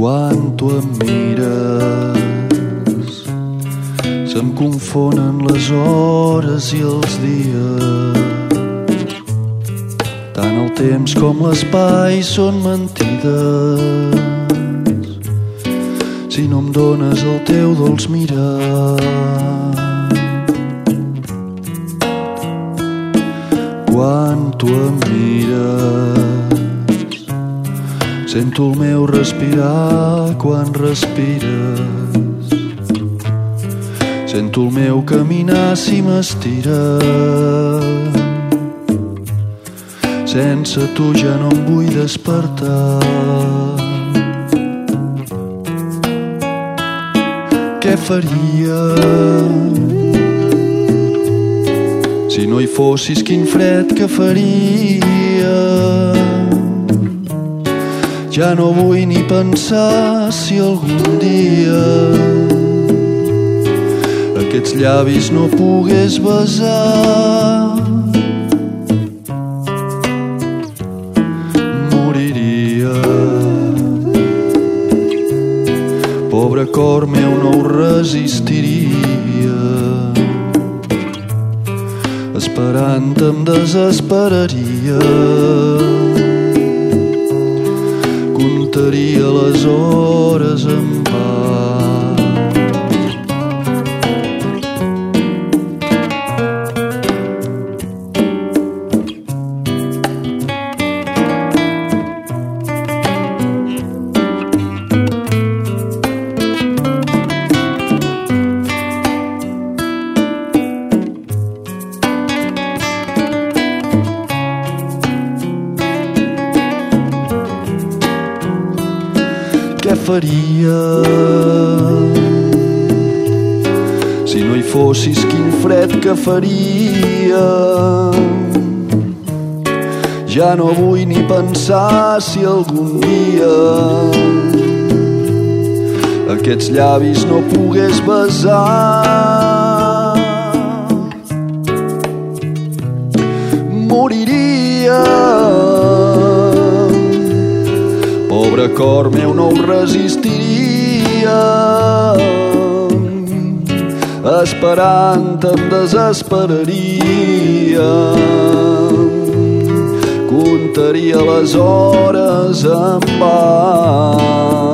Quan tu em mires se'm confonen les hores i els dies. Tant el temps com l'espai són mentides si no em dones el teu dolç mirar. Quan tu em mires sento el meu respirar quan respires. Sento el meu caminar si m'estires. Sense tu ja no em vull despertar. Què faries si no hi fossis? Quin fred que faria. Ja no vull ni pensar si algun dia aquests llavis no pogués besar. Moriria. Pobre cor meu no ho resistiria. Esperant em desesperaria. Comptaria les hores en va. Què faria si no hi fossis? Quin fred que faria. Ja no vull ni pensar si algun dia aquests llavis no pogués besar. Moriria. Pobre cor meu no ho resistiria. Esperant em desesperaria. Comptaria les hores en va.